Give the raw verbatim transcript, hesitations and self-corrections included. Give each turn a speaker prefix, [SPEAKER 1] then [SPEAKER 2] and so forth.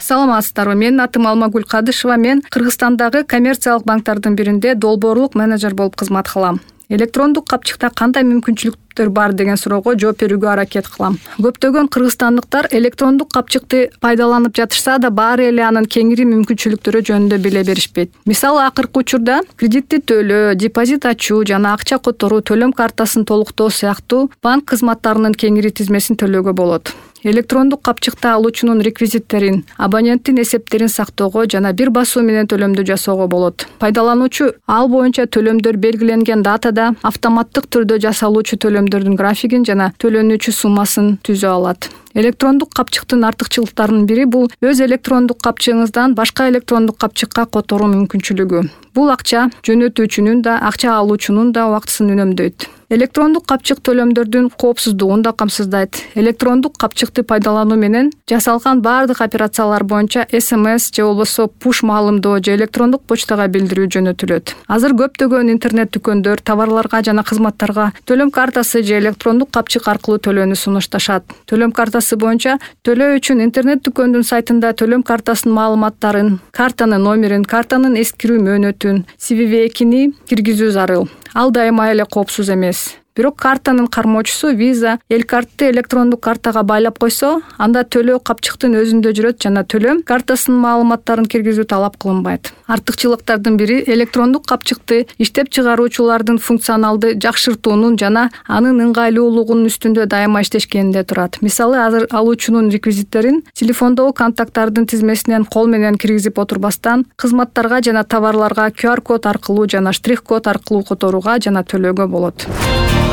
[SPEAKER 1] Саламатсыздарбы? Менин атым Алмагүл Кадышева. Мен Кыргызстандагы коммерциялык банктердин биринде долбоорлук менеджер болуп кызмат кылам. Электрондук капчыкта кандай мүмкүнчүлүктөр бар деген суроого жооп берүүгө аракет кылам. Көптөгөн кыргызстандыктар электрондук капчыкты пайдаланып жатышса да, баары эле анын кеңири мүмкүнчүлүктөрү жөнүндө биле беришпейт. Мисалы, акыркы учурда кредитти төлөө, депозит ачуу жана акча которуу, төлөм картасын толуктоо сыяктуу банк кызматтарынын кеңири тизмесин төлөөгө болот. Электрондук капчыкта алуучунун реквизиттерин, абоненттин эсептерин сактоого жана бир басуу менен төлөмдү жасоого болот. Пайдалануучу ал боюнча төлөмдөр белгиленген датада автоматтык түрдө жасалуучу төлөмдөрдүн графигин жана төлөнүүчү суммасын түзө алат. Электрондук капчыктын артыкчылыктарынын бири бул өз электрондук капчыгыңыздан башка электрондук капчыкка которуу мүмкүнчүлүгү. Бул акча жөнөтүүчүнүн да, акча алуучунун да убактысын үнөмдөйт. Электрондук капчык төлөмдөрдүн коопсуздугун да камсыздайт. Электрондук капчыкты пайдалануу менен жасалган баардык операциялар боюнча эс эм эс же болбосо пуш маалымдоо же электрондук почтага билдирүү жөнөтүлөт. Азыр көптөгөн интернет дүкөндөр товарларга жана кызматтарга төлөм картасы же электрондук капчык аркылуу төлөөнү сунушташат. Төлөм картасы боюнча төлөө үчүн интернет дүкөндүн сайтында төлөм картасынын маалыматтарын, картанын номерин, картанын эскирүү мөөнөтүн, си ви ви экини киргизүү зарыл. Ал дайыма эле коопсуз эмес. Бирок картанын кармоочусу виза эль картты электрондук картага байлап койсо, анда төлөө капчыктын өзүндө жүрөт жана төлөм картасынын маалыматтарын киргизүү талап кылынбайт. Артыкчылыктардын бири электрондук капчыкты иштеп чыгаруучулардын функционалды жакшыртуунун жана анын ыңгайлуулугунун үстүндө дайыма иштешкенинде турат. Мисалы, азыр алуучунун реквизиттерин телефондогу контакттардын тизмесинен кол менен киргизип отурбастан, кызматтарга жана товарларга ку ар код аркылуу жана штрих код аркылуу которууга жана төлөөгө болот.